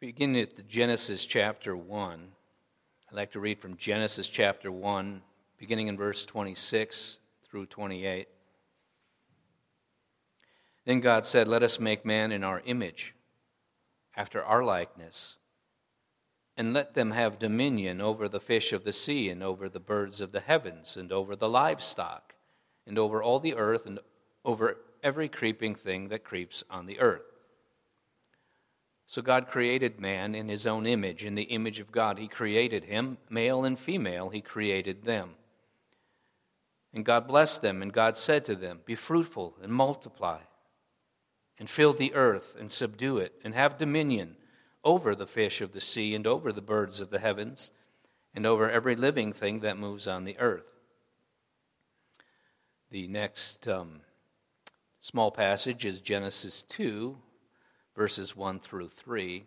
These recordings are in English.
Beginning at Genesis chapter 1, I'd like to read from Genesis chapter 1, beginning in verse 26 through 28. Then God said, "Let us make man in our image, after our likeness, and let them have dominion over the fish of the sea, and over the birds of the heavens, and over the livestock, and over all the earth, and over every creeping thing that creeps on the earth." So God created man in his own image. In the image of God he created him, male and female he created them. And God blessed them, and God said to them, "Be fruitful and multiply, and fill the earth and subdue it, and have dominion over the fish of the sea, and over the birds of the heavens, and over every living thing that moves on the earth." The next small passage is Genesis 2, verses 1 through 3.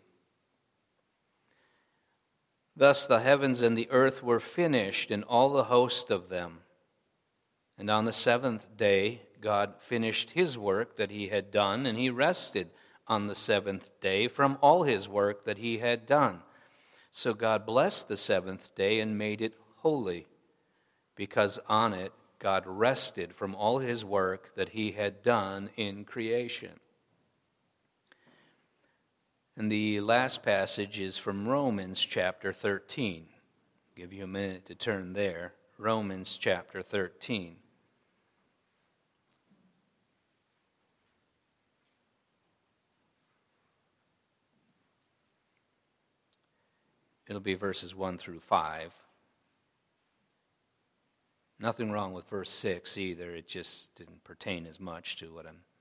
"Thus the heavens and the earth were finished, and all the host of them. And on the seventh day God finished his work that he had done, and he rested on the seventh day from all his work that he had done. So God blessed the seventh day and made it holy, because on it God rested from all his work that he had done in creation." And the last passage is from Romans chapter 13. I'll give you a minute to turn there. Romans chapter 13. It'll be verses 1 through 5. Nothing wrong with verse 6 either. It just didn't pertain as much to what I'm...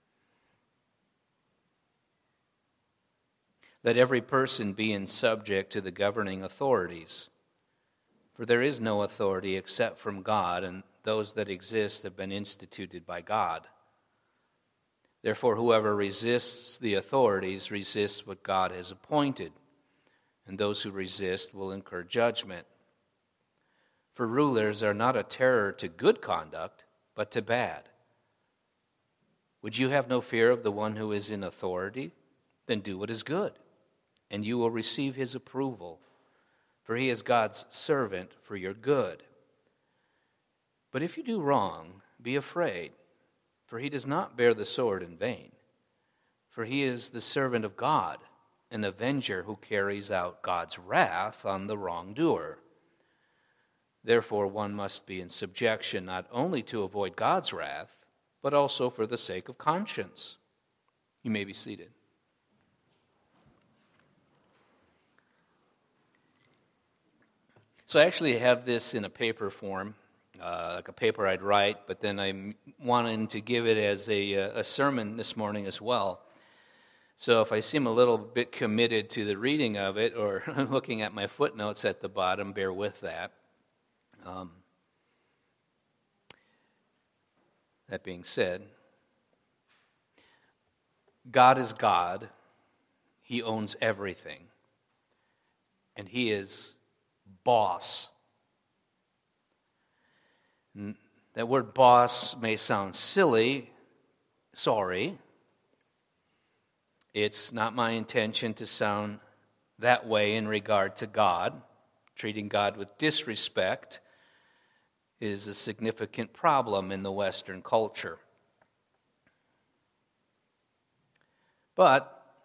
"Let every person be in subject to the governing authorities. For there is no authority except from God, and those that exist have been instituted by God. Therefore, whoever resists the authorities resists what God has appointed, and those who resist will incur judgment. For rulers are not a terror to good conduct, but to bad. Would you have no fear of the one who is in authority? Then do what is good, and you will receive his approval, for he is God's servant for your good. But if you do wrong, be afraid, for he does not bear the sword in vain. For he is the servant of God, an avenger who carries out God's wrath on the wrongdoer. Therefore one must be in subjection not only to avoid God's wrath, but also for the sake of conscience." You may be seated. So I actually have this in a paper form, like a paper I'd write, but then I'm wanting to give it as a sermon this morning as well. So if I seem a little bit committed to the reading of it or looking at my footnotes at the bottom, bear with that. That being said, God is God. He owns everything. And he is boss. That word boss may sound silly. Sorry. It's not my intention to sound that way in regard to God. Treating God with disrespect is a significant problem in the Western culture. But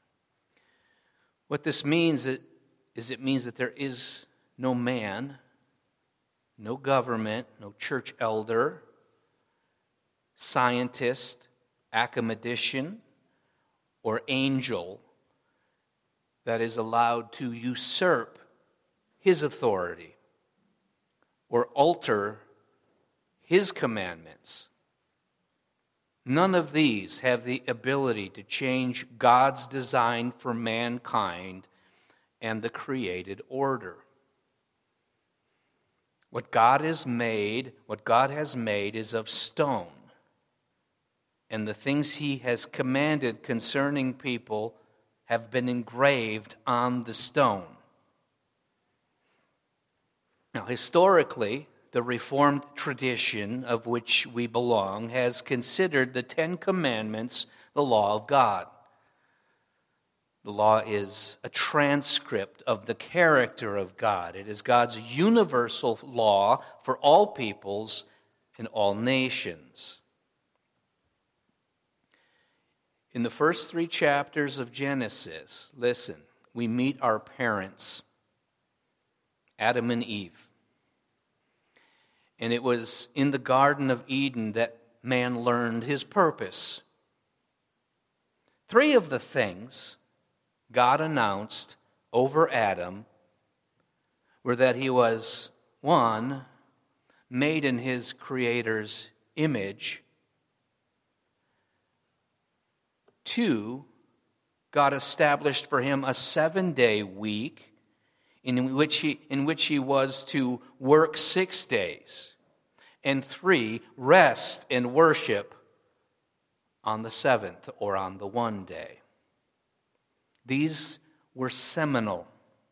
what this means is it means that there is no man, no government, no church elder, scientist, academician, or angel that is allowed to usurp his authority or alter his commandments. None of these have the ability to change God's design for mankind and the created order. What God has made is of stone. And the things he has commanded concerning people have been engraved on the stone. Now, historically, the Reformed tradition of which we belong has considered the Ten Commandments the law of God. The law is a transcript of the character of God. It is God's universal law for all peoples and all nations. In the first 3 chapters of Genesis, listen, we meet our parents, Adam and Eve. And it was in the Garden of Eden that man learned his purpose. 3 of the things God announced over Adam were that he was, 1, made in his Creator's image. 2, God established for him a 7-day week in which he was to work 6 days. And 3, rest and worship on the 7th or on the one day. These were seminal.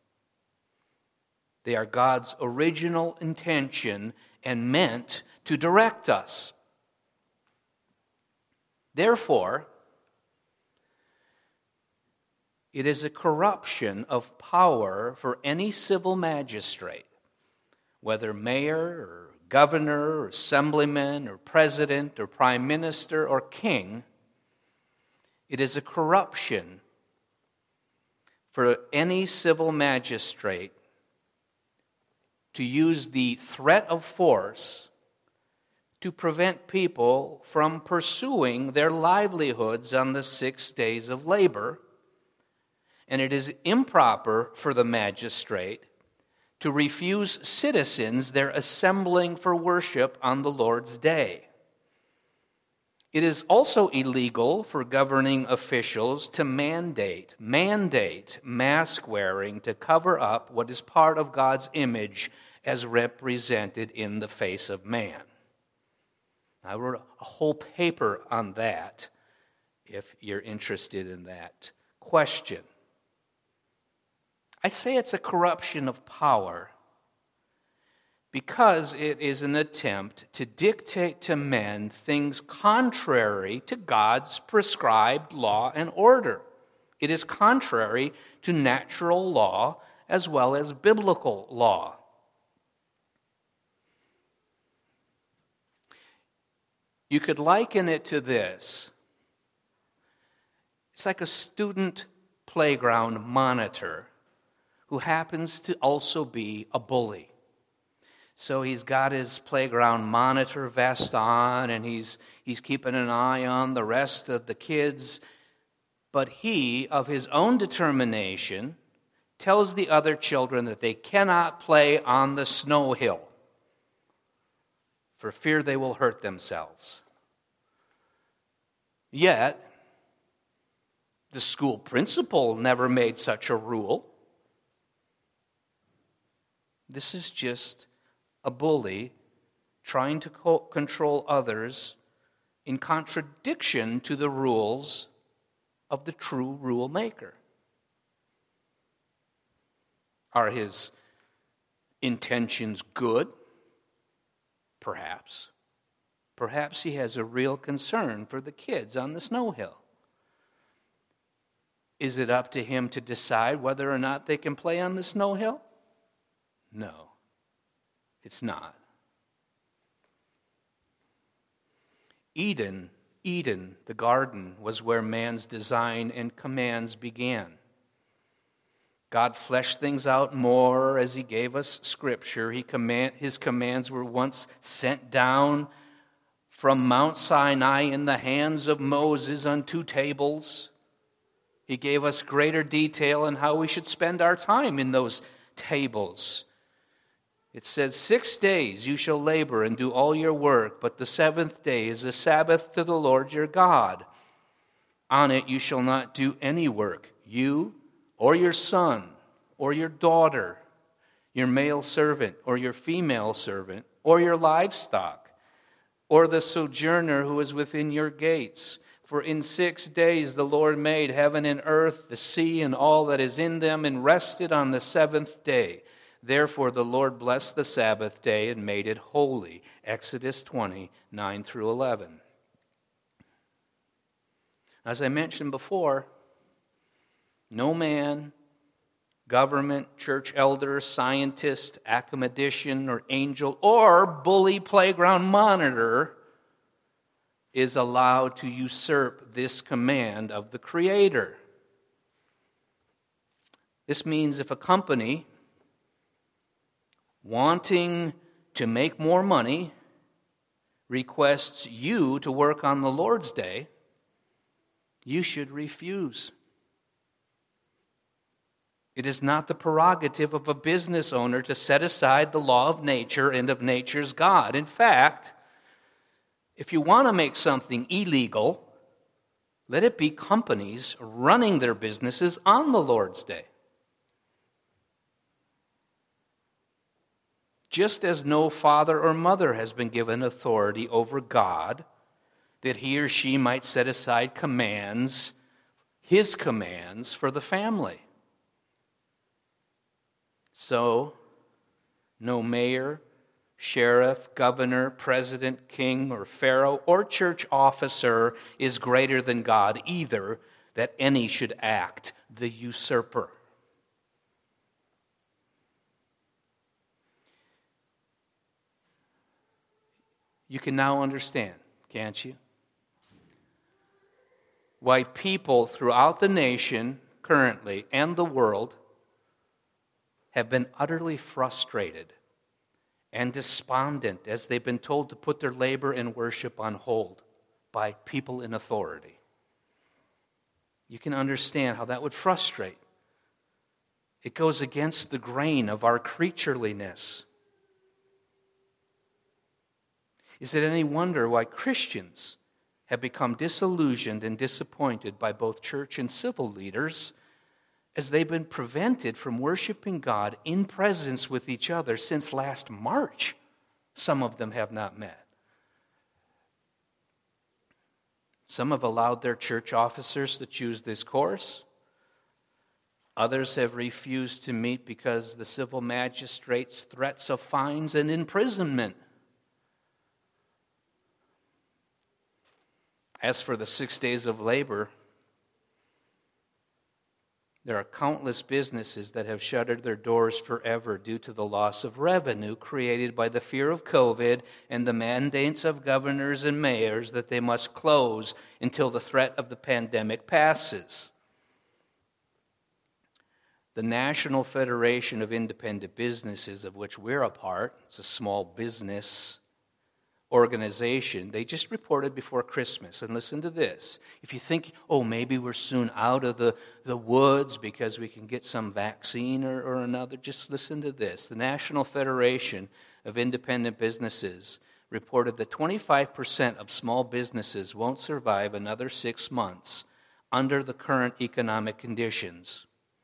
They are God's original intention and meant to direct us. Therefore, it is a corruption of power for any civil magistrate, whether mayor or governor or assemblyman or president or prime minister or king. It is a corruption for any civil magistrate to use the threat of force to prevent people from pursuing their livelihoods on the 6 days of labor. And it is improper for the magistrate to refuse citizens their assembling for worship on the Lord's day. It is also illegal for governing officials to mandate mask wearing to cover up what is part of God's image as represented in the face of man. I wrote a whole paper on that if you're interested in that question. I say it's a corruption of power because it is an attempt to dictate to men things contrary to God's prescribed law and order. It is contrary to natural law as well as biblical law. You could liken it to this. It's like a student playground monitor who happens to also be a bully. So he's got his playground monitor vest on, and he's keeping an eye on the rest of the kids. But he, of his own determination, tells the other children that they cannot play on the snow hill for fear they will hurt themselves. Yet, the school principal never made such a rule. This is just a bully trying to control others in contradiction to the rules of the true rule maker. Are his intentions good? Perhaps. Perhaps he has a real concern for the kids on the snow hill. Is it up to him to decide whether or not they can play on the snow hill? No, it's not. Eden, the garden, was where man's design and commands began. God fleshed things out more as he gave us Scripture. His commands were once sent down from Mount Sinai in the hands of Moses on 2 tables. He gave us greater detail on how we should spend our time in those tables. It says, 6 days you shall labor and do all your work, but the 7th day is a Sabbath to the Lord your God. On it you shall not do any work, you or your son or your daughter, your male servant or your female servant, or your livestock, or the sojourner who is within your gates. For in 6 days the Lord made heaven and earth, the sea, and all that is in them, and rested on the 7th day. Therefore the Lord blessed the Sabbath day and made it holy. Exodus 20, 9 through 11. As I mentioned before, No man, government, church elder, scientist, academician, or angel, or bully playground monitor is allowed to usurp this command of the Creator. This means if a company wanting to make more money requests you to work on the Lord's Day, you should refuse. It is not the prerogative of a business owner to set aside the law of nature and of nature's God. In fact, if you want to make something illegal, let it be companies running their businesses on the Lord's Day. Just as no father or mother has been given authority over God, that he or she might set aside commands, his commands for the family. So, no mayor, sheriff, governor, president, king, or pharaoh, or church officer is greater than God either, that any should act the usurper. You can now understand, can't you? Why people throughout the nation currently and the world have been utterly frustrated and despondent as they've been told to put their labor and worship on hold by people in authority. You can understand how that would frustrate. It goes against the grain of our creatureliness. Is it any wonder why Christians have become disillusioned and disappointed by both church and civil leaders as they've been prevented from worshiping God in presence with each other since last March? Some of them have not met. Some have allowed their church officers to choose this course. Others have refused to meet because the civil magistrate's threats of fines and imprisonment. As for the 6 days of labor, there are countless businesses that have shuttered their doors forever due to the loss of revenue created by the fear of COVID and the mandates of governors and mayors that they must close until the threat of the pandemic passes. The National Federation of Independent Businesses, of which we're a part, it's a small business organization, they just reported before Christmas, and listen to this. If you think, maybe we're soon out of the woods because we can get some vaccine or another, just listen to this. The National Federation of Independent Businesses reported that 25% of small businesses won't survive another 6 months under the current economic conditions.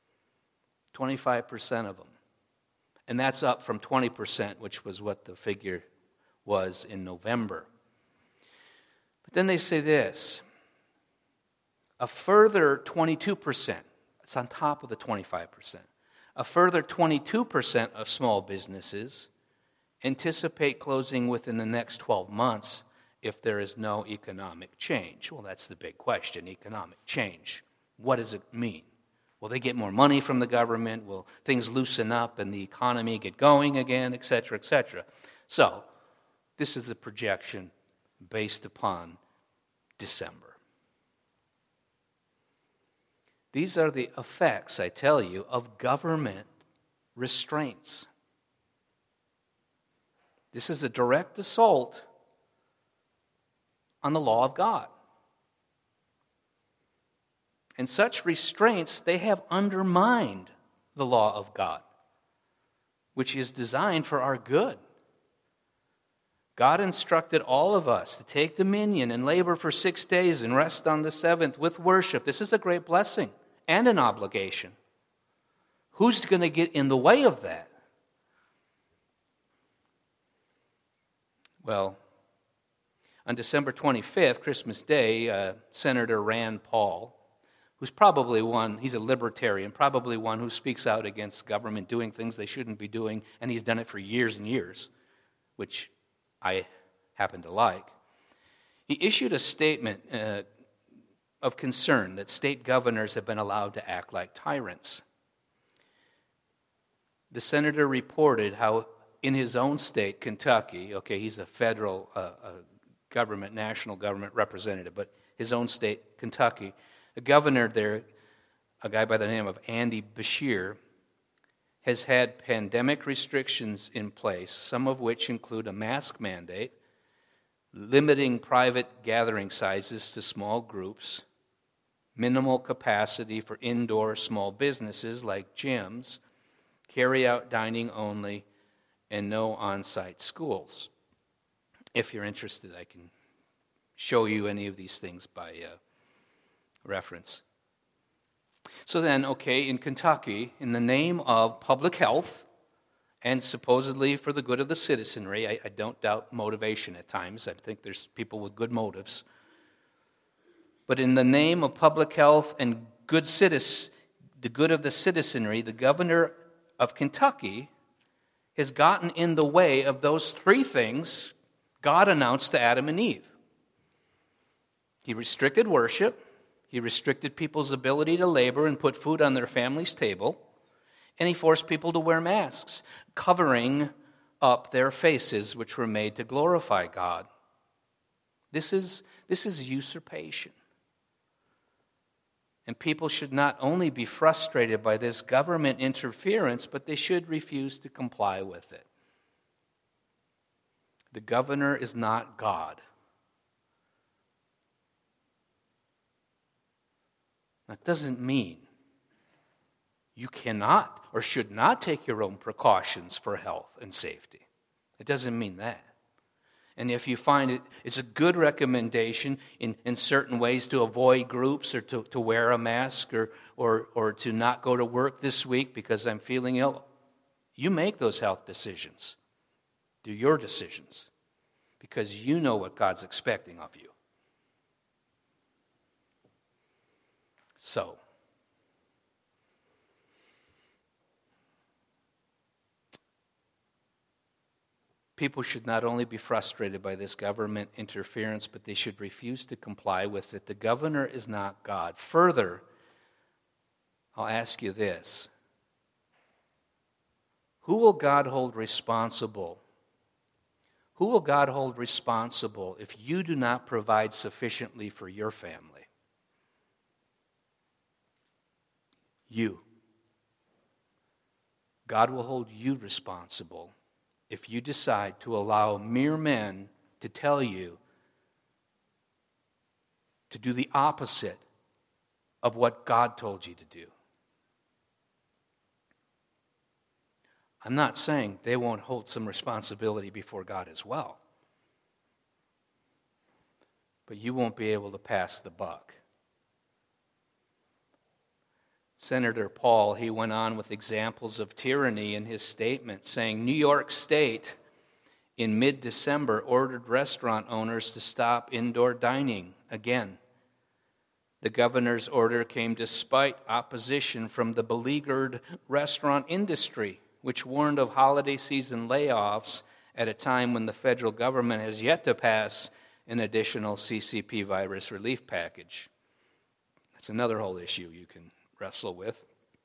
25% of them. And that's up from 20%, which was what the figure was in November. But then they say this, a further 22%, it's on top of the 25%, a further 22% of small businesses anticipate closing within the next 12 months if there is no economic change. Well, that's the big question, economic change. What does it mean? Will they get more money from the government? Will things loosen up and the economy get going again, et cetera, et cetera? So, this is the projection based upon December. These are the effects, I tell you, of government restraints. This is a direct assault on the law of God. And such restraints, they have undermined the law of God, which is designed for our good. God instructed all of us to take dominion and labor for 6 days and rest on the seventh with worship. This is a great blessing and an obligation. Who's going to get in the way of that? Well, on December 25th, Christmas Day, Senator Rand Paul, who's probably one, he's a libertarian, probably one who speaks out against government doing things they shouldn't be doing, and he's done it for years and years, which I happen to like. He issued a statement of concern that state governors have been allowed to act like tyrants. The senator reported how in his own state, Kentucky, okay, he's a federal government, national government representative, but his own state, Kentucky, the governor there, a guy by the name of Andy Beshear, has had pandemic restrictions in place, some of which include a mask mandate, limiting private gathering sizes to small groups, minimal capacity for indoor small businesses like gyms, carry-out dining only, and no on-site schools. If you're interested, I can show you any of these things by reference. So then, okay, in Kentucky, in the name of public health and supposedly for the good of the citizenry, I don't doubt motivation at times. I think there's people with good motives. But in the name of public health and the good of the citizenry, the governor of Kentucky has gotten in the way of those three things God announced to Adam and Eve. He restricted worship. He restricted people's ability to labor and put food on their family's table. And he forced people to wear masks, covering up their faces, which were made to glorify God. This is usurpation. And people should not only be frustrated by this government interference, but they should refuse to comply with it. The governor is not God. That doesn't mean you cannot or should not take your own precautions for health and safety. It doesn't mean that. And if you find it's a good recommendation in certain ways to avoid groups or to wear a mask or to not go to work this week because I'm feeling ill, you make those health decisions. Do your decisions because you know what God's expecting of you. So, people should not only be frustrated by this government interference, but they should refuse to comply with it. The governor is not God. Further, I'll ask you this. Who will God hold responsible? Who will God hold responsible if you do not provide sufficiently for your family? You. God will hold you responsible if you decide to allow mere men to tell you to do the opposite of what God told you to do. I'm not saying they won't hold some responsibility before God as well. But you won't be able to pass the buck. Senator Paul, he went on with examples of tyranny in his statement, saying New York State in mid-December ordered restaurant owners to stop indoor dining again. The governor's order came despite opposition from the beleaguered restaurant industry, which warned of holiday season layoffs at a time when the federal government has yet to pass an additional CCP virus relief package. That's another whole issue you can wrestle with.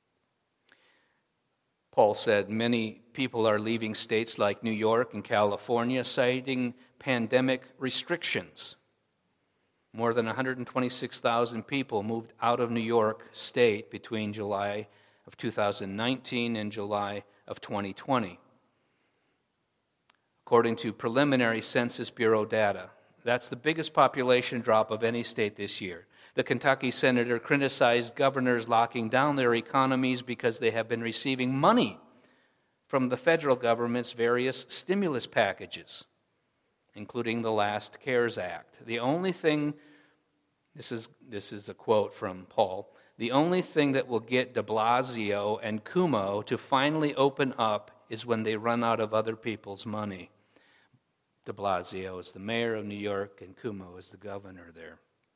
Paul said many people are leaving states like New York and California, citing pandemic restrictions. More than 126,000 people moved out of New York State between July of 2019 and July of 2020. According to preliminary Census Bureau data, that's the biggest population drop of any state this year. The Kentucky senator criticized governors locking down their economies because they have been receiving money from the federal government's various stimulus packages, including the last CARES Act. The only thing, this is a quote from Paul, the only thing that will get de Blasio and Cuomo to finally open up is when they run out of other people's money. De Blasio is the mayor of New York and Cuomo is the governor there.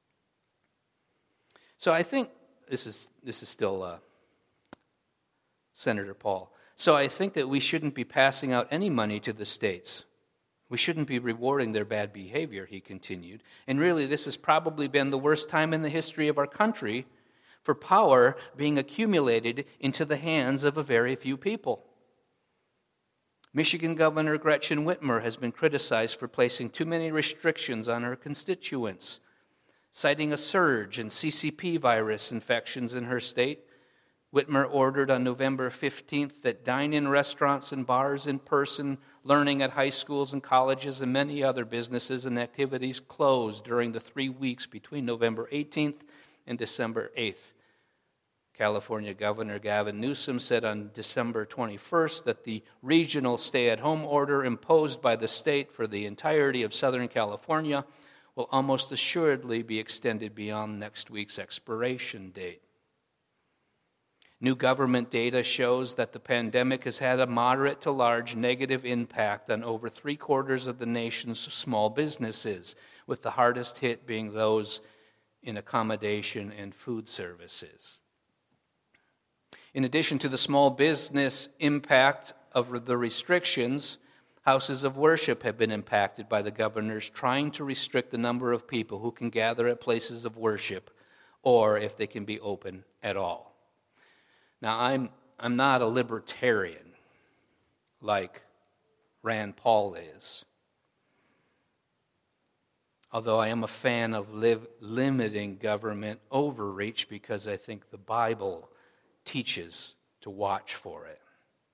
So I think this is still Senator Paul. So I think that we shouldn't be passing out any money to the states We shouldn't be rewarding their bad behavior, he continued. And really, this has probably been the worst time in the history of our country for power being accumulated into the hands of a very few people. Michigan Governor Gretchen Whitmer has been criticized for placing too many restrictions on her constituents, citing a surge in CCP virus infections in her state. Whitmer ordered on November 15th that dine-in restaurants and bars in person, learning at high schools and colleges, and many other businesses and activities close during the 3 weeks between November 18th and December 8th. California Governor Gavin Newsom said on December 21st that the regional stay-at-home order imposed by the state for the entirety of Southern California will almost assuredly be extended beyond next week's expiration date. New government data shows that the pandemic has had a moderate to large negative impact on over 3/4 of the nation's small businesses, with the hardest hit being those in accommodation and food services. In addition to the small business impact of the restrictions, houses of worship have been impacted by the governors trying to restrict the number of people who can gather at places of worship, or if they can be open at all. Now, I'm not a libertarian like Rand Paul is, although I am a fan of limiting government overreach because I think the Bible teaches to watch for it.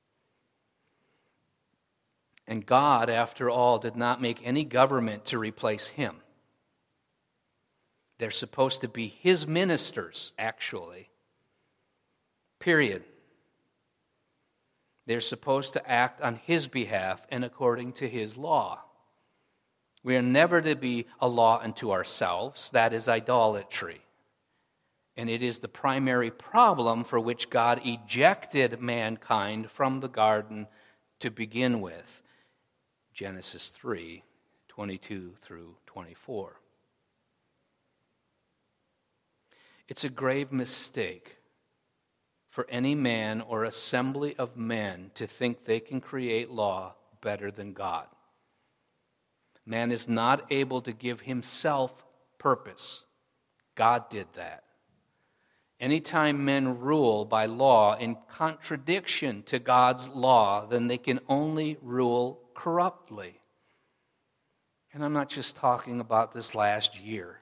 And God, after all, did not make any government to replace him. They're supposed to be his ministers, actually. Period. They're supposed to act on his behalf and according to his law. We are never to be a law unto ourselves. That is idolatry. And it is the primary problem for which God ejected mankind from the garden to begin with. Genesis 3, 22 through 24. It's a grave mistake for any man or assembly of men to think they can create law better than God. Man is not able to give himself purpose. God did that. Anytime men rule by law in contradiction to God's law, then they can only rule corruptly. And I'm not just talking about this last year,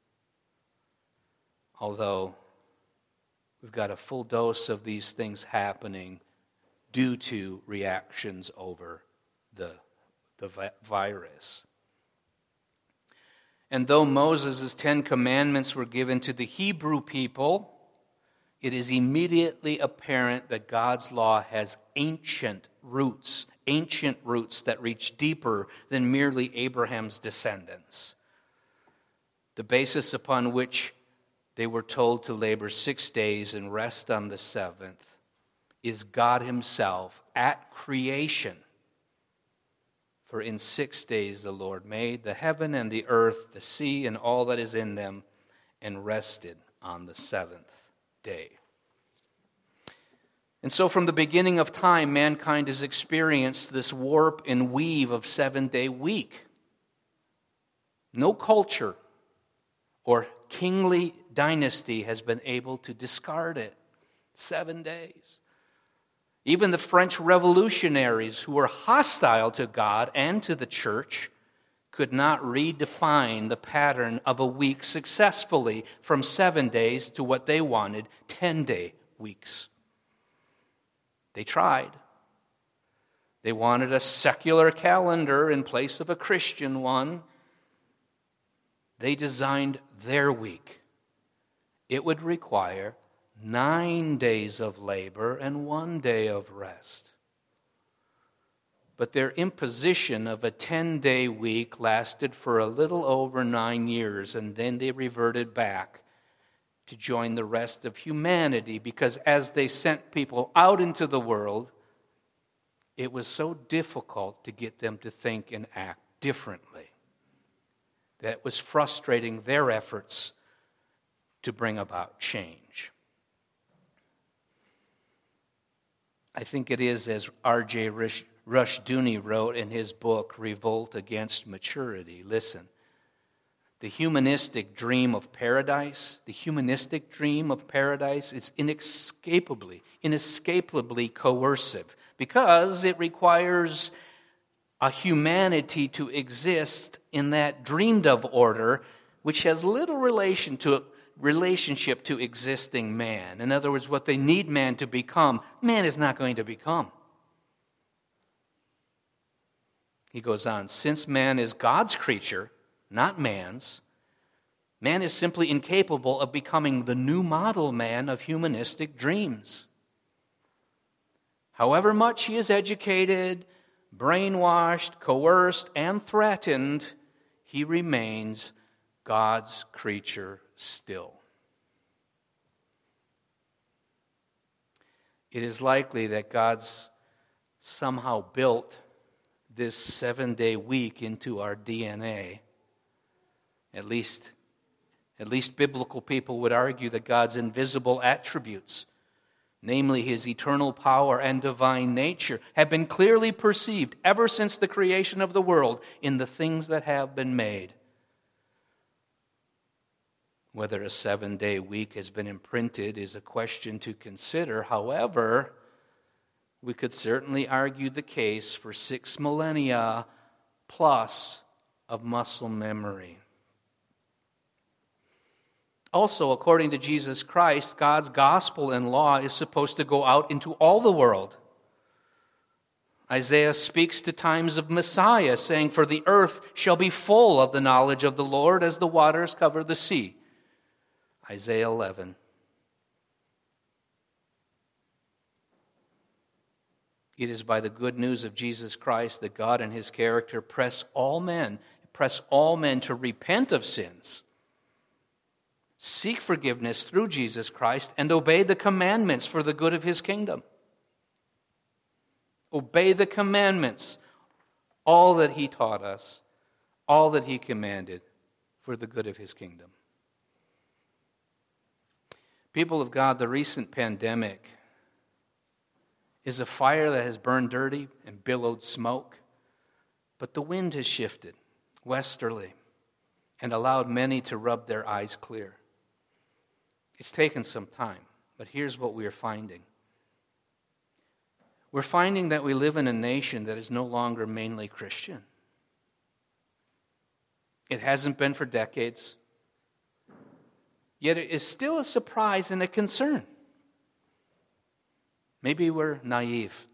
although we've got a full dose of these things happening due to reactions over the virus. And though Moses' 10 commandments were given to the Hebrew people, it is immediately apparent that God's law has ancient roots that reach deeper than merely Abraham's descendants. The basis upon which they were told to labor 6 days and rest on the seventh is God himself at creation. For in 6 days the Lord made the heaven and the earth, the sea, and all that is in them, and rested on the seventh day. And so from the beginning of time, mankind has experienced this warp and weave of 7-day week. No culture or kingly dynasty has been able to discard it. 7 days. Even the French revolutionaries who were hostile to God and to the church could not redefine the pattern of a week successfully from 7 days to what they wanted, 10-day weeks. They tried. They wanted a secular calendar in place of a Christian one. They designed their week. It would require 9 days of labor and 1 day of rest. But their imposition of a 10-day week lasted for a little over 9 years, and then they reverted back to join the rest of humanity, because as they sent people out into the world, it was so difficult to get them to think and act differently that it was frustrating their efforts to bring about change. I think it is, as R.J. Rushdoony wrote in his book, Revolt Against Maturity. Listen, the humanistic dream of paradise is inescapably coercive because it requires a humanity to exist in that dreamed of order which has little relationship to existing man. In other words, what they need man to become, man is not going to become. He goes on, since man is God's creature, not man's, man is simply incapable of becoming the new model man of humanistic dreams. However much he is educated, brainwashed, coerced, and threatened, he remains God's creature still. It is likely that God's somehow built this 7-day week into our DNA. At least biblical people would argue that God's invisible attributes, namely his eternal power and divine nature, have been clearly perceived ever since the creation of the world in the things that have been made. Whether a 7-day week has been imprinted is a question to consider. However, we could certainly argue the case for 6 millennia plus of muscle memory. Also, according to Jesus Christ, God's gospel and law is supposed to go out into all the world. Isaiah speaks to times of Messiah, saying, "For the earth shall be full of the knowledge of the Lord as the waters cover the sea." Isaiah 11. It is by the good news of Jesus Christ that God and his character press all men to repent of sins, seek forgiveness through Jesus Christ, and obey the commandments for the good of his kingdom. Obey the commandments, all that he taught us, all that he commanded for the good of his kingdom. People of God, the recent pandemic is a fire that has burned dirty and billowed smoke, but the wind has shifted westerly and allowed many to rub their eyes clear. It's taken some time, but here's what we are finding. We're finding that we live in a nation that is no longer mainly Christian. It hasn't been for decades, yet it is still a surprise and a concern. Maybe we're naive.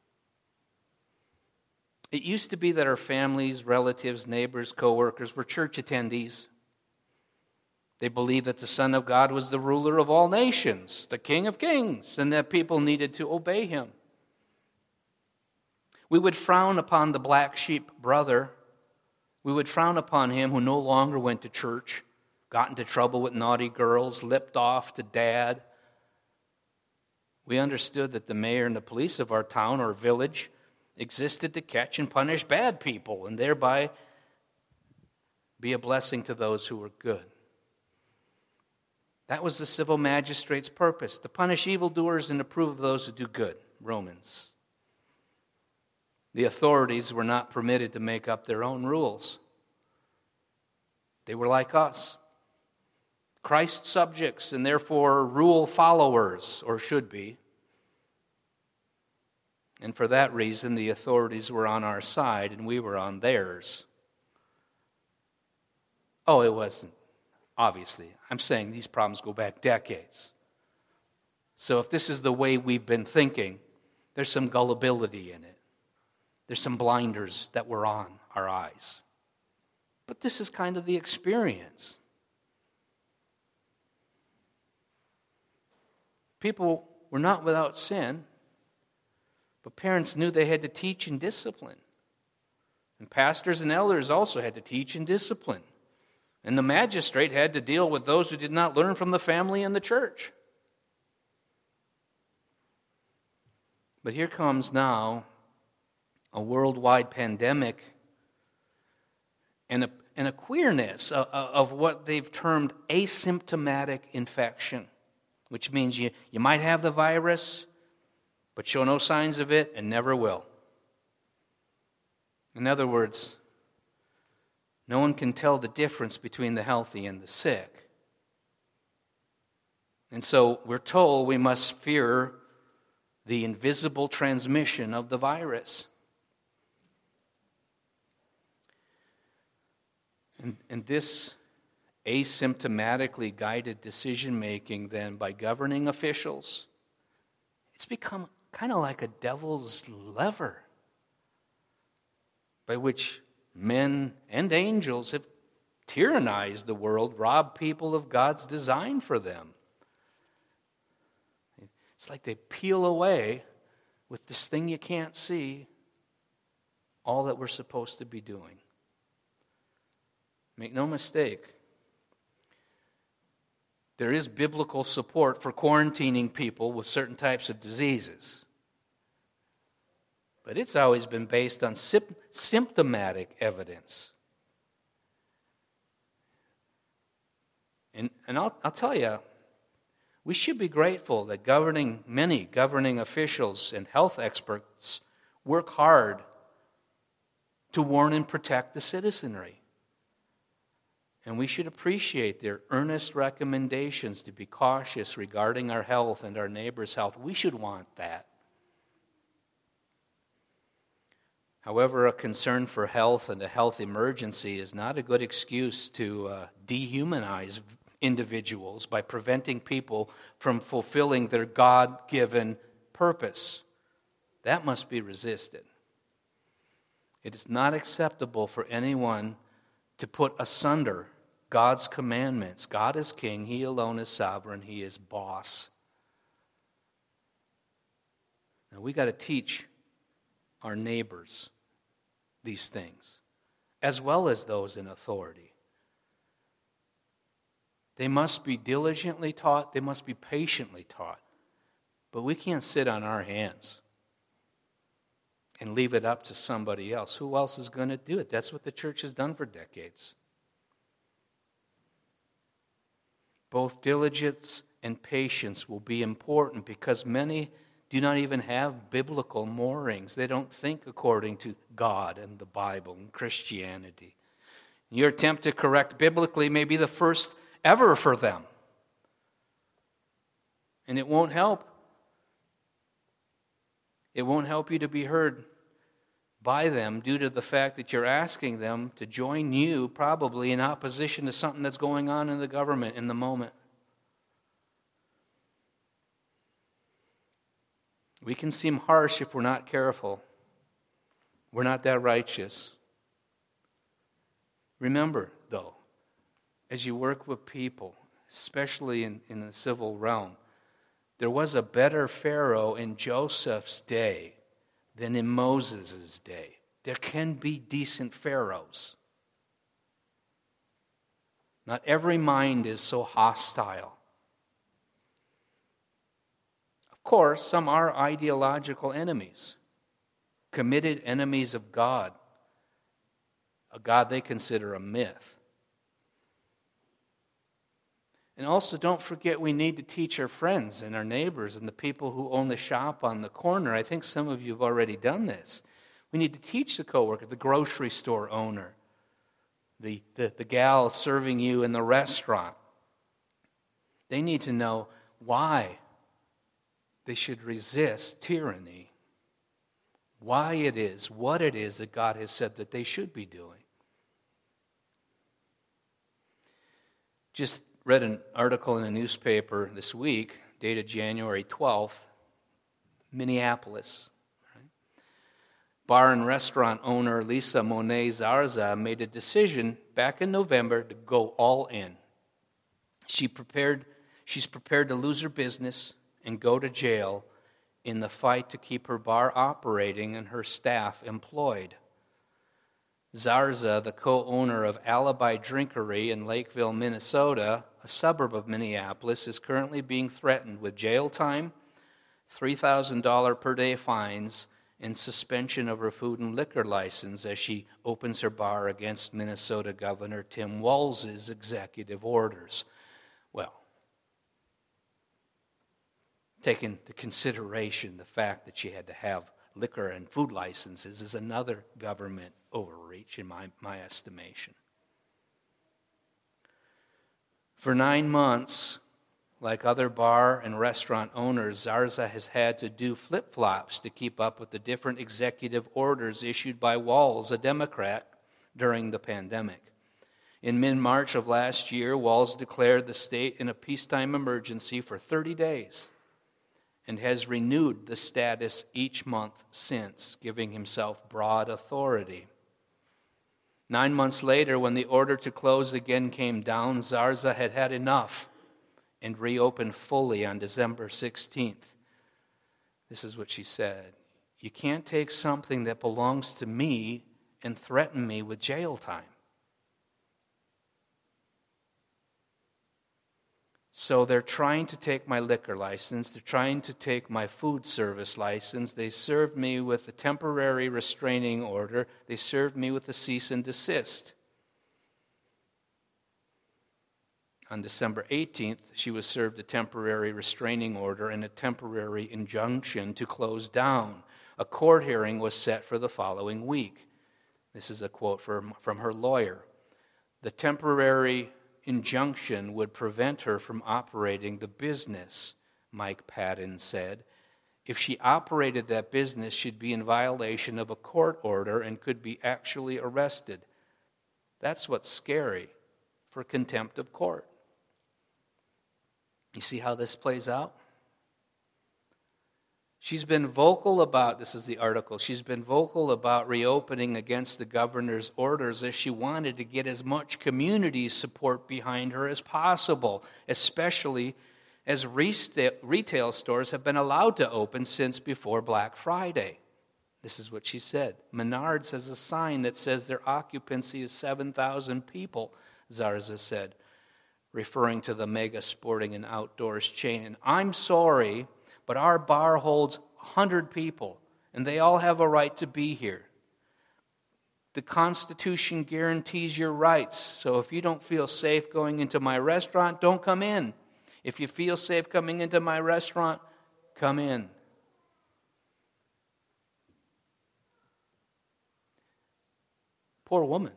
It used to be that our families, relatives, neighbors, co-workers were church attendees. They believed that the Son of God was the ruler of all nations, the King of kings, and that people needed to obey him. We would frown upon the black sheep brother. We would frown upon him who no longer went to church, got into trouble with naughty girls, lipped off to dad. We understood that the mayor and the police of our town or village existed to catch and punish bad people and thereby be a blessing to those who were good. That was the civil magistrate's purpose, to punish evildoers and approve of those who do good, Romans. The authorities were not permitted to make up their own rules. They were like us, Christ's subjects, and therefore rule followers, or should be. And for that reason, the authorities were on our side and we were on theirs. Oh, it wasn't. Obviously, I'm saying these problems go back decades. So if this is the way we've been thinking, there's some gullibility in it. There's some blinders that were on our eyes. But this is kind of the experience. People were not without sin, but parents knew they had to teach and discipline. And pastors and elders also had to teach and discipline. And the magistrate had to deal with those who did not learn from the family and the church. But here comes now a worldwide pandemic and a queerness of what they've termed asymptomatic infection, which means you might have the virus, but show no signs of it and never will. In other words, no one can tell the difference between the healthy and the sick. And so we're told we must fear the invisible transmission of the virus. And this asymptomatically guided decision-making then by governing officials, it's become kind of like a devil's lever by which men and angels have tyrannized the world, robbed people of God's design for them. It's like they peel away with this thing you can't see all that we're supposed to be doing. Make no mistake, there is biblical support for quarantining people with certain types of diseases. But it's always been based on symptomatic evidence. And I'll tell you, we should be grateful that many governing officials and health experts work hard to warn and protect the citizenry. And we should appreciate their earnest recommendations to be cautious regarding our health and our neighbor's health. We should want that. However, a concern for health and a health emergency is not a good excuse to dehumanize individuals by preventing people from fulfilling their God-given purpose. That must be resisted. It is not acceptable for anyone to put asunder God's commandments. God is king. He alone is sovereign. He is boss. Now we got to teach our neighbors these things, as well as those in authority. They must be diligently taught. They must be patiently taught. But we can't sit on our hands and leave it up to somebody else. Who else is going to do it? That's what the church has done for decades. Both diligence and patience will be important because many do not even have biblical moorings. They don't think according to God and the Bible and Christianity. Your attempt to correct biblically may be the first ever for them. And it won't help. It won't help you to be heard by them due to the fact that you're asking them to join you probably in opposition to something that's going on in the government in the moment. We can seem harsh if we're not careful. We're not that righteous. Remember, though, as you work with people, especially in the civil realm, there was a better Pharaoh in Joseph's day than in Moses' day. There can be decent pharaohs. Not every mind is so hostile. Of course, some are ideological enemies, committed enemies of God, a God they consider a myth. And also, don't forget, we need to teach our friends and our neighbors and the people who own the shop on the corner. I think some of you have already done this. We need to teach the coworker, the grocery store owner, the gal serving you in the restaurant. They need to know why they should resist tyranny, why it is, what it is that God has said that they should be doing. Just read an article in a newspaper this week, dated January 12th, Minneapolis. Bar and restaurant owner Lisa Monet Zarza made a decision back in November to go all in. She's prepared to lose her business and go to jail in the fight to keep her bar operating and her staff employed. Zarza, the co-owner of Alibi Drinkery in Lakeville, Minnesota, a suburb of Minneapolis, is currently being threatened with jail time, $3,000 per day fines, and suspension of her food and liquor license as she opens her bar against Minnesota Governor Tim Walz's executive orders. Well, take into consideration the fact that she had to have liquor and food licenses is another government overreach in my estimation. For 9 months, like other bar and restaurant owners, Zarza has had to do flip-flops to keep up with the different executive orders issued by Walz, a Democrat, during the pandemic. In mid-March of last year, Walz declared the state in a peacetime emergency for 30 days and has renewed the status each month since, giving himself broad authority. 9 months later, when the order to close again came down, Zarza had had enough and reopened fully on December 16th. This is what she said: "You can't take something that belongs to me and threaten me with jail time." So they're trying to take my liquor license. They're trying to take my food service license. They served me with a temporary restraining order. They served me with a cease and desist. On December 18th, she was served a temporary restraining order and a temporary injunction to close down. A court hearing was set for the following week. This is a quote from her lawyer. The temporary injunction would prevent her from operating the business, Mike Patton said. If she operated that business, she'd be in violation of a court order and could be actually arrested. That's what's scary for contempt of court. You see how this plays out? She's been vocal about, this is the article, she's been vocal about reopening against the governor's orders as she wanted to get as much community support behind her as possible, especially as retail stores have been allowed to open since before Black Friday. This is what she said. Menards has a sign that says their occupancy is 7,000 people, Zarza said, referring to the mega sporting and outdoors chain. And I'm sorry, but our bar holds 100 people, and they all have a right to be here. The Constitution guarantees your rights, so if you don't feel safe going into my restaurant, don't come in. If you feel safe coming into my restaurant, come in. Poor woman.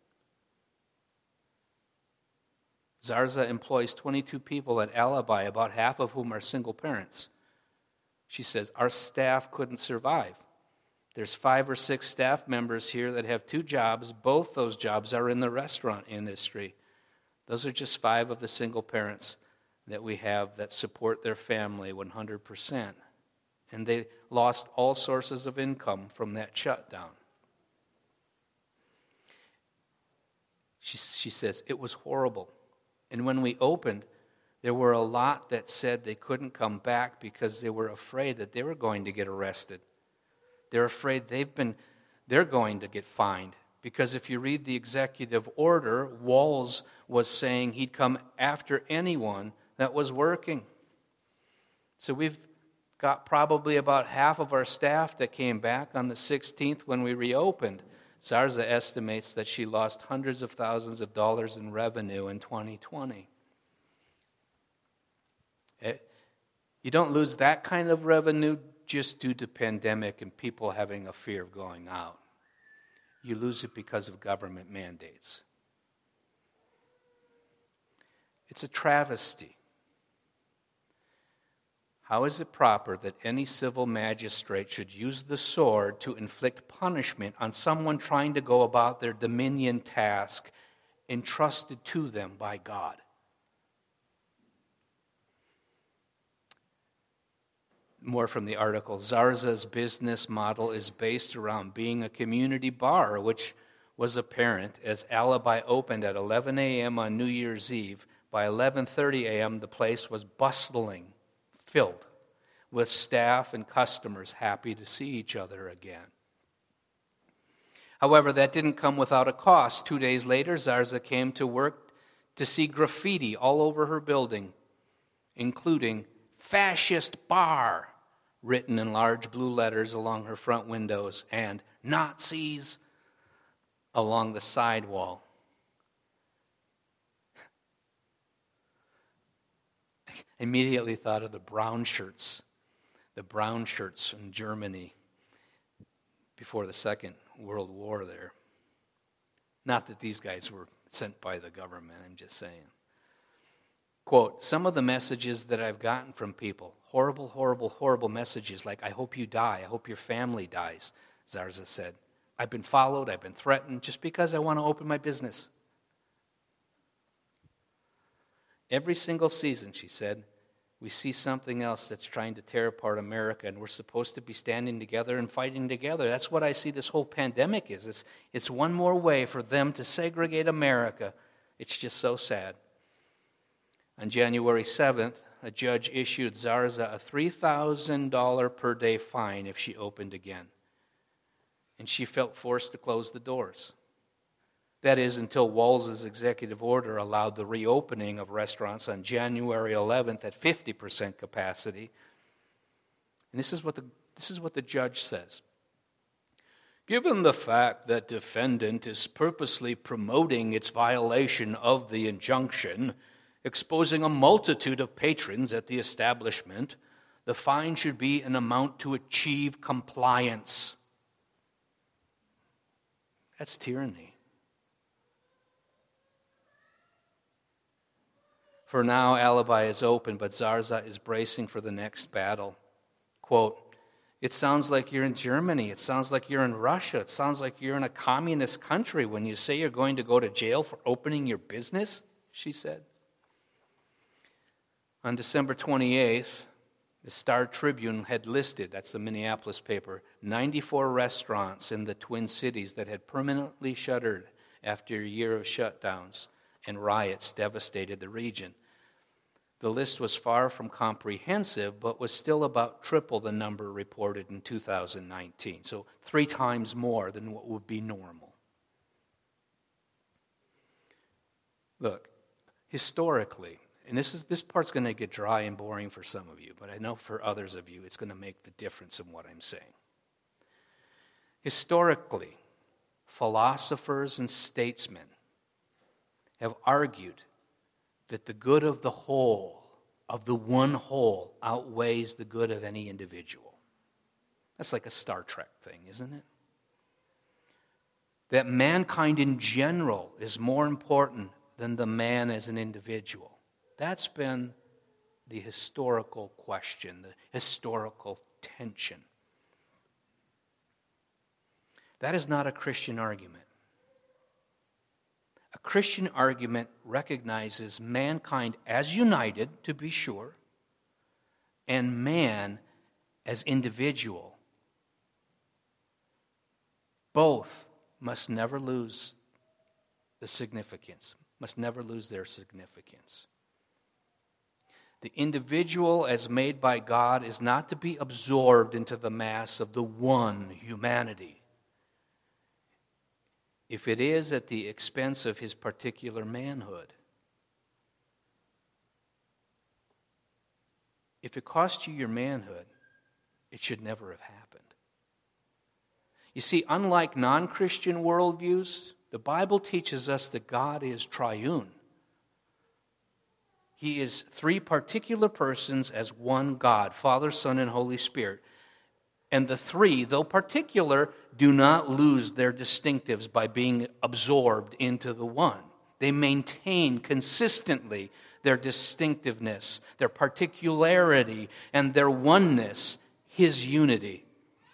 Zarza employs 22 people at Alibi, about half of whom are single parents. She says, our staff couldn't survive. There's 5 or 6 staff members here that have 2 jobs. Both those jobs are in the restaurant industry. Those are just 5 of the single parents that we have that support their family 100%. And they lost all sources of income from that shutdown. She says, it was horrible. And when we opened, there were a lot that said they couldn't come back because they were afraid that they were going to get arrested. They're afraid they're going to get fined. Because if you read the executive order, Walz was saying he'd come after anyone that was working. So we've got probably about half of our staff that came back on the 16th when we reopened. Zarza estimates that she lost hundreds of thousands of dollars in revenue in 2020. You don't lose that kind of revenue just due to pandemic and people having a fear of going out. You lose it because of government mandates. It's a travesty. How is it proper that any civil magistrate should use the sword to inflict punishment on someone trying to go about their dominion task entrusted to them by God? More from the article. Zarza's business model is based around being a community bar, which was apparent as Alibi opened at 11 a.m. on New Year's Eve. By 11:30 a.m., the place was bustling, filled with staff and customers happy to see each other again. However, that didn't come without a cost. 2 days later, Zarza came to work to see graffiti all over her building, including "Fascist Bar" written in large blue letters along her front windows and "Nazis" along the side wall. I immediately thought of the brown shirts in Germany. before the Second World War there. Not that these guys were sent by the government, I'm just saying. Quote, some of the messages that I've gotten from people, horrible, horrible, horrible messages like, I hope you die, I hope your family dies, Zarza said. I've been followed, I've been threatened, just because I want to open my business. Every single season, she said, we see something else that's trying to tear apart America, and we're supposed to be standing together and fighting together. That's what I see this whole pandemic is. It's one more way for them to segregate America. It's just so sad. On January 7th, a judge issued Zarza a $3,000 per day fine if she opened again. And she felt forced to close the doors. That is, until Walz's executive order allowed the reopening of restaurants on January 11th at 50% capacity. And this is what the judge says. Given the fact that defendant is purposely promoting its violation of the injunction, exposing a multitude of patrons at the establishment, the fine should be an amount to achieve compliance. That's tyranny. For now, Alibi is open, but Zarza is bracing for the next battle. Quote, it sounds like you're in Germany. It sounds like you're in Russia. It sounds like you're in a communist country when you say you're going to go to jail for opening your business, she said. On December 28th, the Star Tribune had listed, that's the Minneapolis paper, 94 restaurants in the Twin Cities that had permanently shuttered after a year of shutdowns and riots devastated the region. The list was far from comprehensive, but was still about triple the number reported in 2019, so 3 times more than what would be normal. Look, historically, and this part's going to get dry and boring for some of you, but I know for others of you it's going to make the difference in what I'm saying. Historically, philosophers and statesmen have argued that the good of the whole, of the one whole, outweighs the good of any individual. That's like a Star Trek thing, isn't it? That mankind in general is more important than the man as an individual. That's been the historical question, the historical tension. That is not a Christian argument. A Christian argument recognizes mankind as united, to be sure, and man as individual. Both must never lose the significance, must never lose their significance. The individual as made by God is not to be absorbed into the mass of the one humanity. If it is at the expense of his particular manhood. If it cost you your manhood, it should never have happened. You see, unlike non-Christian worldviews, the Bible teaches us that God is triune. He is 3 particular persons as one God, Father, Son, and Holy Spirit. And the 3, though particular, do not lose their distinctives by being absorbed into the one. They maintain consistently their distinctiveness, their particularity, and their oneness, His unity.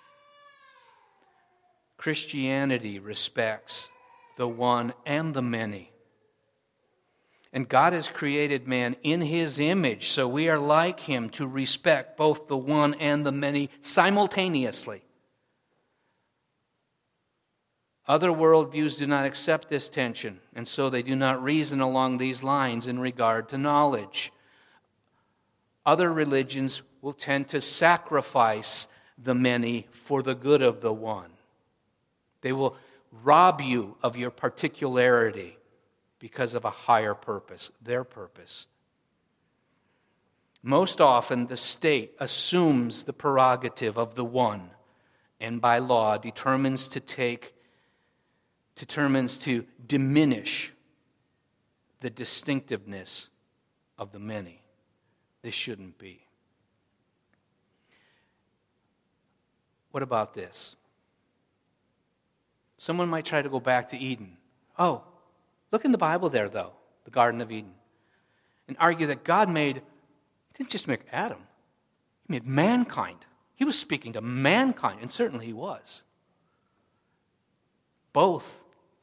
Christianity respects the one and the many. And God has created man in His image, so we are like Him to respect both the one and the many simultaneously. Other worldviews do not accept this tension, and so they do not reason along these lines in regard to knowledge. Other religions will tend to sacrifice the many for the good of the one. They will rob you of your particularity because of a higher purpose, their purpose. Most often, the state assumes the prerogative of the one, and by law determines to diminish the distinctiveness of the many. This shouldn't be. What about this? Someone might try to go back to Eden. Oh, look in the Bible there, though, the Garden of Eden, and argue that God didn't just make Adam, he made mankind. He was speaking to mankind, and certainly he was. Both.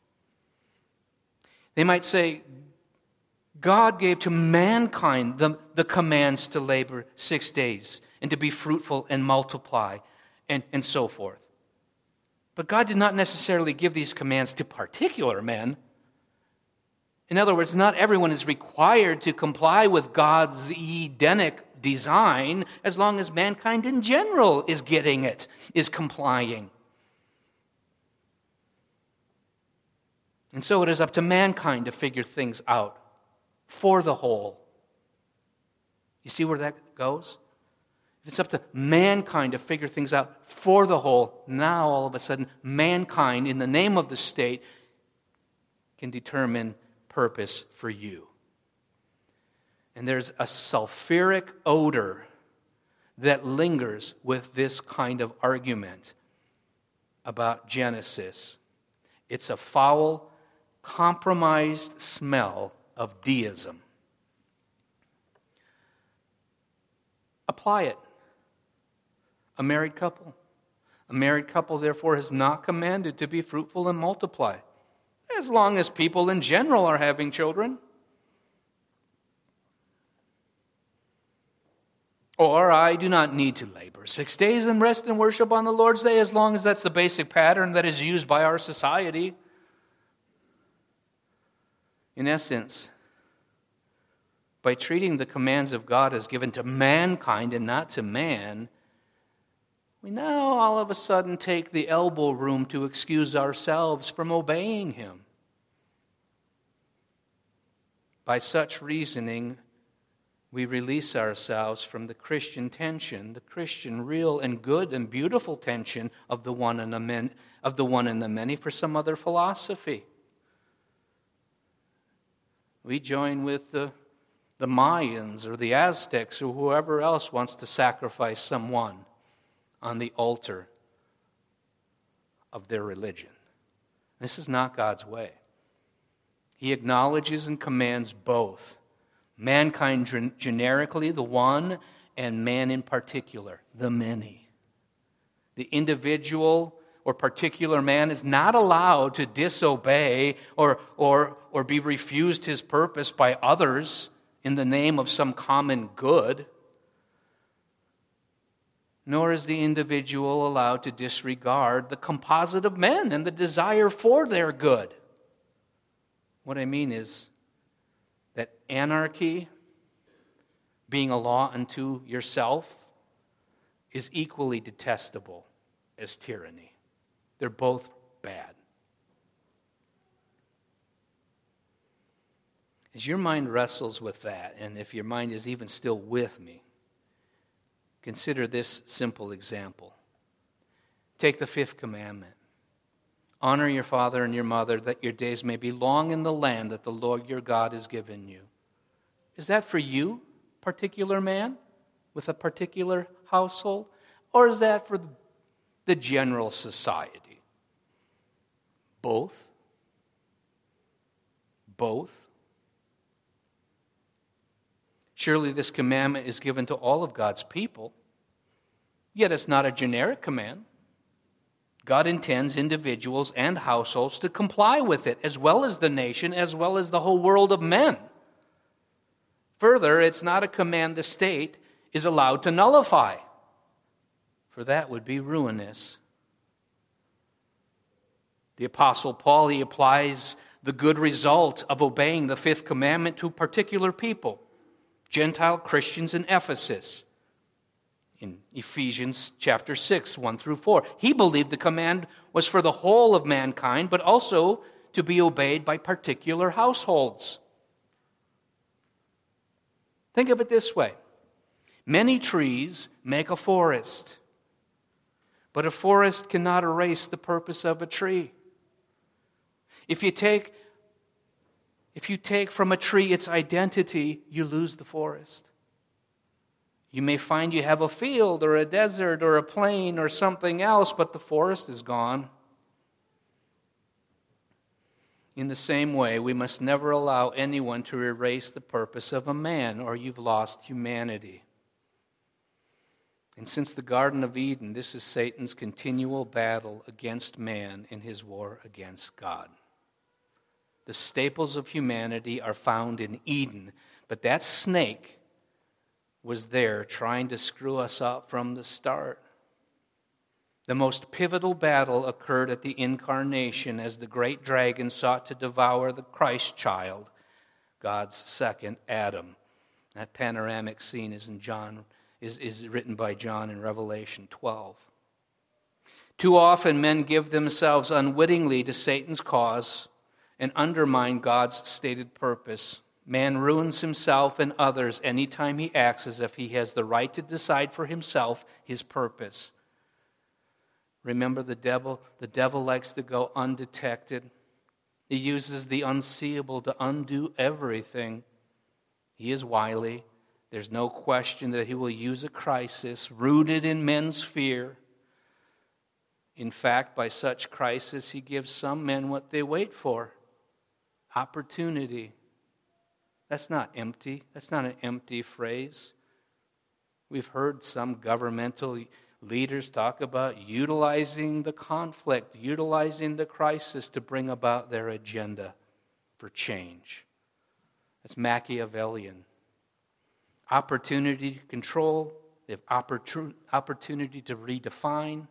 They might say, God gave to mankind the commands to labor 6 days and to be fruitful and multiply and so forth. But God did not necessarily give these commands to particular men. In other words, not everyone is required to comply with God's Edenic design as long as mankind in general is getting it, is complying. And so it is up to mankind to figure things out for the whole. You see where that goes? If it's up to mankind to figure things out for the whole, now all of a sudden mankind, in the name of the state, can determine purpose for you. And there's a sulfuric odor that lingers with this kind of argument about Genesis. It's a foul, compromised smell of deism. Apply it. A married couple. A married couple, therefore, is not commanded to be fruitful and multiply, as long as people in general are having children. Or, I do not need to labor 6 days and rest and worship on the Lord's day, as long as that's the basic pattern that is used by our society. In essence, by treating the commands of God as given to mankind and not to man, we now all of a sudden take the elbow room to excuse ourselves from obeying Him. By such reasoning, we release ourselves from the Christian tension, the Christian real and good and beautiful tension of the one and the many for some other philosophy. We join with the Mayans or the Aztecs or whoever else wants to sacrifice someone on the altar of their religion. This is not God's way. He acknowledges and commands both. Mankind generically, the one, and man in particular, the many. The individual or particular man is not allowed to disobey or be refused his purpose by others in the name of some common good. Nor is the individual allowed to disregard the composite of men and the desire for their good. What I mean is that anarchy, being a law unto yourself, is equally detestable as tyranny. They're both bad. As your mind wrestles with that, and if your mind is even still with me, consider this simple example. Take the 5th commandment. Honor your father and your mother, that your days may be long in the land that the Lord your God has given you. Is that for you, particular man, with a particular household? Or is that for the general society? Both. Both. Surely this commandment is given to all of God's people, yet it's not a generic command. God intends individuals and households to comply with it, as well as the nation, as well as the whole world of men. Further, it's not a command the state is allowed to nullify, for that would be ruinous. The Apostle Paul, he applies the good result of obeying the 5th commandment to particular people, Gentile Christians in Ephesus. In Ephesians chapter 6, 1 through 4. He believed the command was for the whole of mankind, but also to be obeyed by particular households. Think of it this way. Many trees make a forest, but a forest cannot erase the purpose of a tree. If you take from a tree its identity, you lose the forest. You may find you have a field or a desert or a plain or something else, but the forest is gone. In the same way, we must never allow anyone to erase the purpose of a man, or you've lost humanity. And since the Garden of Eden, this is Satan's continual battle against man in his war against God. The staples of humanity are found in Eden, but that snake was there trying to screw us up from the start. The most pivotal battle occurred at the incarnation as the great dragon sought to devour the Christ child, God's second Adam. That panoramic scene is written by John in Revelation 12. Too often men give themselves unwittingly to Satan's cause and undermine God's stated purpose. Man ruins himself and others anytime he acts as if he has the right to decide for himself his purpose. Remember, the devil likes to go undetected. He uses the unseeable to undo everything. He is wily. There's no question that he will use a crisis rooted in men's fear. In fact, by such crisis, he gives some men what they wait for: opportunity. That's not empty. That's not an empty phrase. We've heard some governmental leaders talk about utilizing the conflict, utilizing the crisis to bring about their agenda for change. That's Machiavellian. Opportunity to control, they have opportunity to redefine.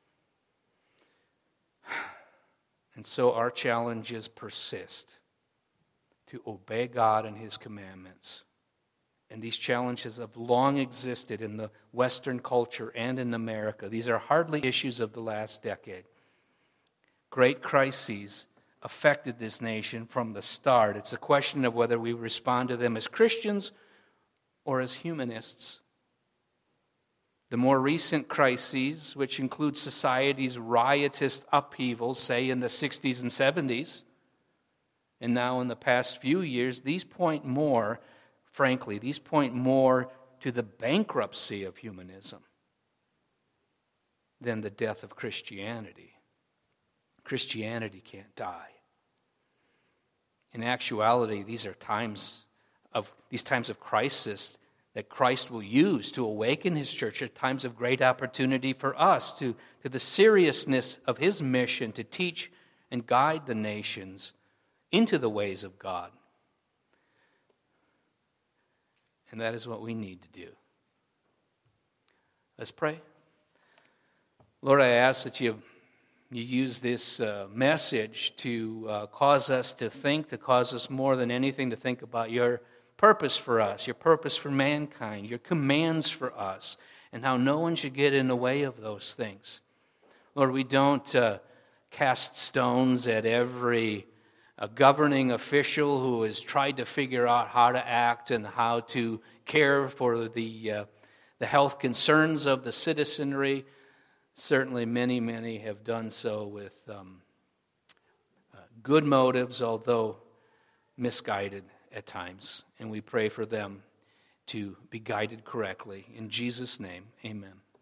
And so our challenges persist to obey God and His commandments. And these challenges have long existed in the Western culture and in America. These are hardly issues of the last decade. Great crises affected this nation from the start. It's a question of whether we respond to them as Christians or as humanists. The more recent crises, which include society's riotous upheavals, say in the 60s and 70s, and now in the past few years, these point more to the bankruptcy of humanism than the death of Christianity. Christianity can't die. In actuality, these times of crisis that Christ will use to awaken His church, are times of great opportunity for us to the seriousness of His mission to teach and guide the nations into the ways of God. And that is what we need to do. Let's pray. Lord, I ask that you use this message to cause us to think, to cause us more than anything to think about your purpose for us, your purpose for mankind, your commands for us, and how no one should get in the way of those things. Lord, we don't cast stones at every governing official who has tried to figure out how to act and how to care for the health concerns of the citizenry. Certainly many have done so with good motives, although misguided at times. And we pray for them to be guided correctly. In Jesus' name, amen.